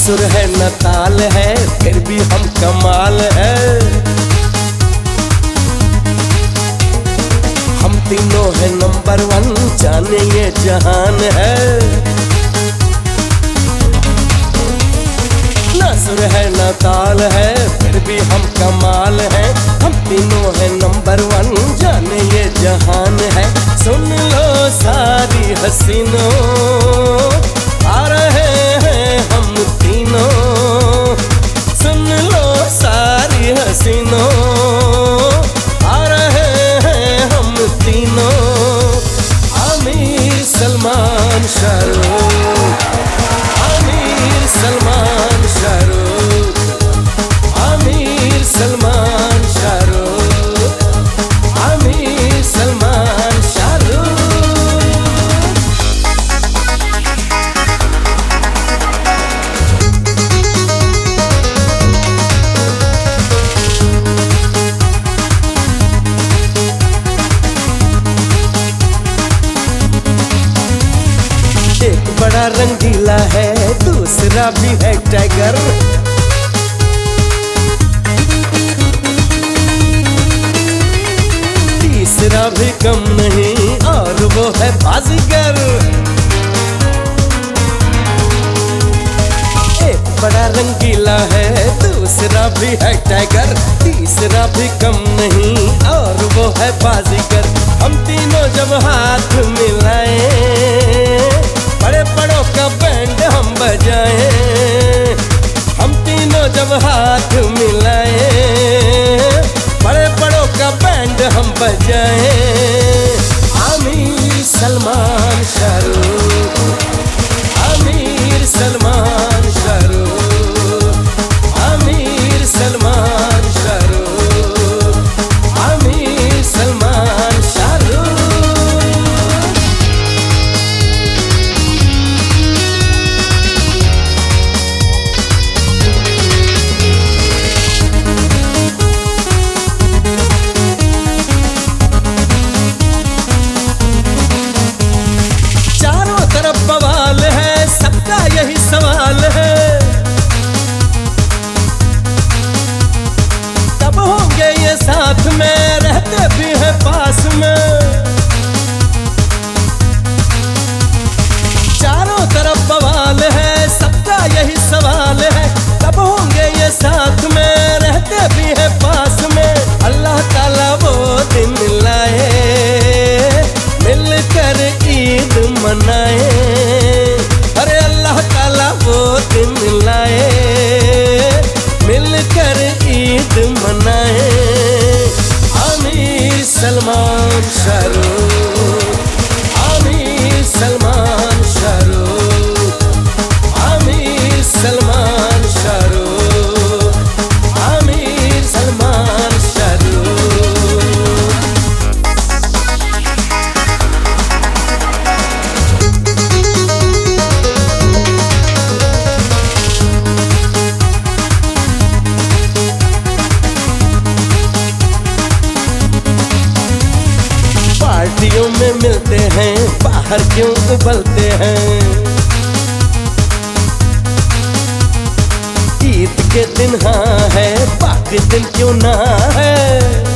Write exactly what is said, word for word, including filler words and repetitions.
सुर है न ताल है, फिर भी हम कमाल है। हम तीनों है नंबर वन, जाने ये जहान है। न सुर है न ताल है, फिर भी हम कमाल है। हम तीनों है नंबर वन, जाने ये जहान है। सुन लो सारी हसीनों, आ रहे हैं हम तीनों। सुन लो सारी हसीनों, आ रहे हैं हम तीनों। आमिर सलमान शाहरुख, आमिर सलमान शाहरुख, आमिर सलमान शाहरुख, आमिर सलमान शाहरुख। एक बड़ा रंगीला है, दूसरा भी है टाइगर। तीसरा भी कम नहीं, और वो है बाजीगर। एक बड़ा रंगीला है, दूसरा भी है टाइगर। तीसरा भी कम नहीं, और वो है बाजीगर। हम तीनों जब हाथ मिलाएं, बड़े बड़ों का बैंड हम बजाएं। हम तीनों जब हाथ मिलाएं, बड़े बड़ों का बैंड हम बजाएं। आमिर सलमान शाहरुख, आमिर सलमान शाहरुख, आमिर सलमान शाहरुख, आमिर सलमान शाहरुख। यही सवाल है, तब होंगे ये साथ में, रहते भी हैं पास में। चारों तरफ बवाल है, सबका यही सवाल है, तब होंगे ये साथ में, रहते भी हैं पास में। अल्लाह ताला वो दिन लाए, मिलकर ईद मनाए। अरे अल्लाह ताला वो दिन लाए, मिलकर ईद मनाए। आमिर सलमान शाहरुख, आमिर सलमान शाहरुख, आमिर सलमान शाहरुख, आमिर सलमान शाहरुख। पार्टियों में मिलते हैं, बाहर क्यों उबलते हैं। ईद के दिन हाँ है, बाकी दिन क्यों ना है।